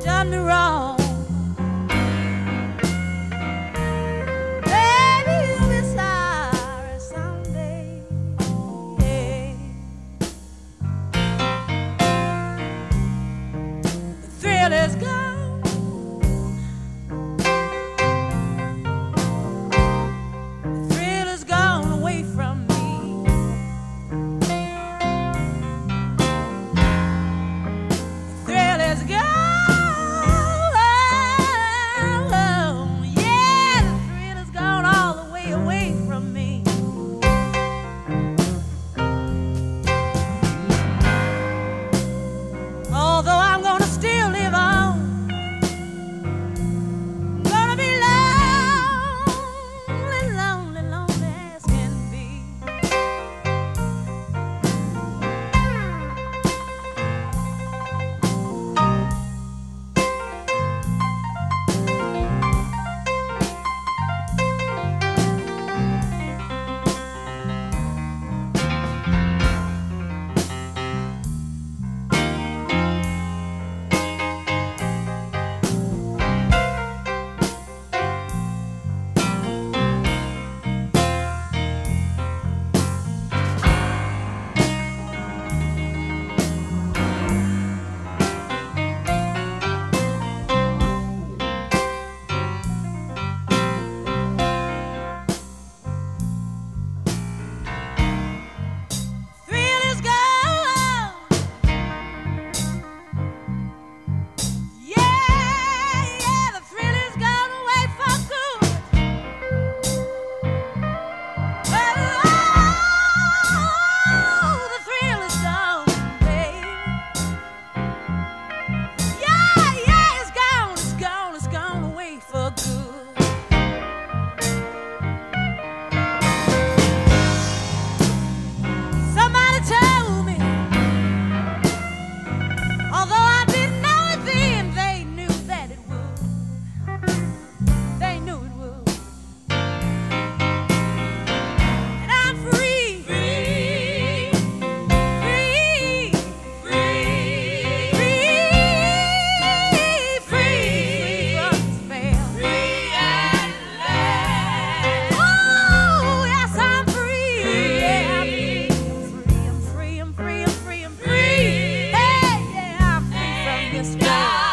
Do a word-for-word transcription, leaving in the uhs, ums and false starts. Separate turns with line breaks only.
done me wrong. Baby, you'll be sorry someday. Yeah. The thrill is gone. The thrill is gone away from me. The thrill is gone. Yeah, the thrill is gone all the way away from me. Although I'm gonna still live on, gonna be lonely, lonely, lonely as can be. Thrill is gone. Yeah, yeah, the thrill is gone away for good. Oh, the thrill is gone, babe. Yeah, yeah, it's gone, it's gone, it's gone away for good. Somebody told me, although I didn't know it then, they knew that it would. They knew it would. And I'm free, free, free, free, free, free from spell. Free at last. Oh, yes, I'm free. Yeah, I'm free. I'm free, I'm free, I'm free, I'm free. Hey, yeah, I'm free from this guy.